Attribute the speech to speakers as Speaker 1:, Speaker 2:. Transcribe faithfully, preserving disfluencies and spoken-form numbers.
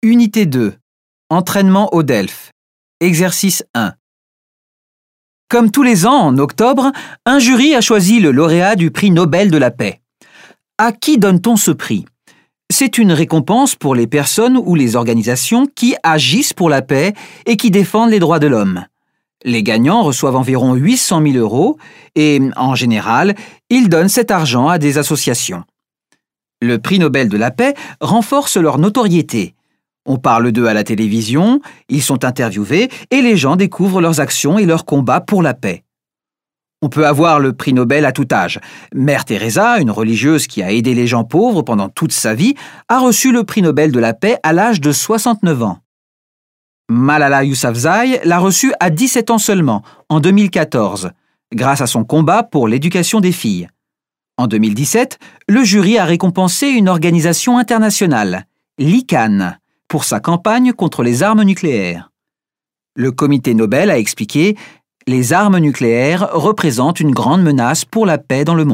Speaker 1: Unité deux. Entraînement au DELF. Exercice un. Comme tous les ans, en octobre, un jury a choisi le lauréat du prix Nobel de la paix. À qui donne-t-on ce prix ? C'est une récompense pour les personnes ou les organisations qui agissent pour la paix et qui défendent les droits de l'homme. Les gagnants reçoivent environ huit cent mille euros et, en général, ils donnent cet argent à des associations. Le prix Nobel de la paix renforce leur notoriété. On parle d'eux à la télévision, ils sont interviewés et les gens découvrent leurs actions et leurs combats pour la paix. On peut avoir le prix Nobel à tout âge. Mère Teresa, une religieuse qui a aidé les gens pauvres pendant toute sa vie, a reçu le prix Nobel de la paix à l'âge de soixante-neuf ans. Malala Yousafzai l'a reçu à dix-sept ans seulement, en deux mille quatorze, grâce à son combat pour l'éducation des filles. En deux mille dix-sept, le jury a récompensé une organisation internationale, l'I C A N, pour sa campagne contre les armes nucléaires. Le comité Nobel a expliqué « Les armes nucléaires représentent une grande menace pour la paix dans le monde ».